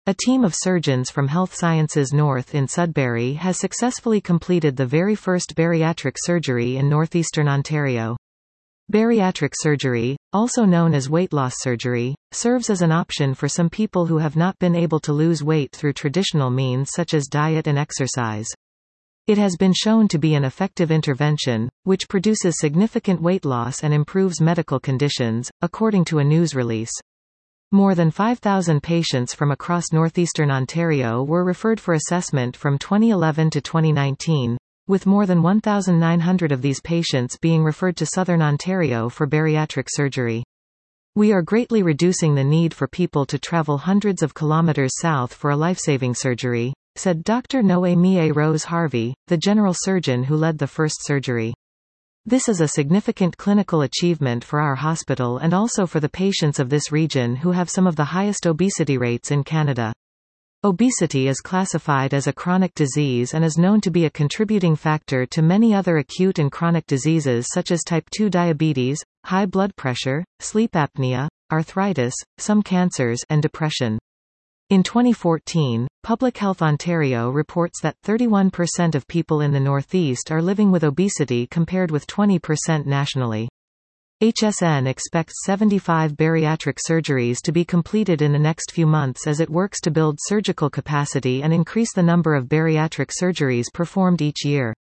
A team of surgeons from Health Sciences North in Sudbury has successfully completed the very first bariatric surgery in northeastern Ontario. Bariatric surgery, also known as weight loss surgery, serves as an option for some people who have not been able to lose weight through traditional means such as diet and exercise. It has been shown to be an effective intervention, which produces significant weight loss and improves medical conditions, according to a news release. More than 5,000 patients from across northeastern Ontario were referred for assessment from 2011 to 2019. With more than 1,900 of these patients being referred to Southern Ontario for bariatric surgery. We are greatly reducing the need for people to travel hundreds of kilometers south for a life-saving surgery, said Dr. Noémie Rose Harvey, the general surgeon who led the first surgery. This is a significant clinical achievement for our hospital and also for the patients of this region who have some of the highest obesity rates in Canada. Obesity is classified as a chronic disease and is known to be a contributing factor to many other acute and chronic diseases such as type 2 diabetes, high blood pressure, sleep apnea, arthritis, some cancers, and depression. In 2014, Public Health Ontario reports that 31% of people in the Northeast are living with obesity compared with 20% nationally. HSN expects 75 bariatric surgeries to be completed in the next few months as it works to build surgical capacity and increase the number of bariatric surgeries performed each year.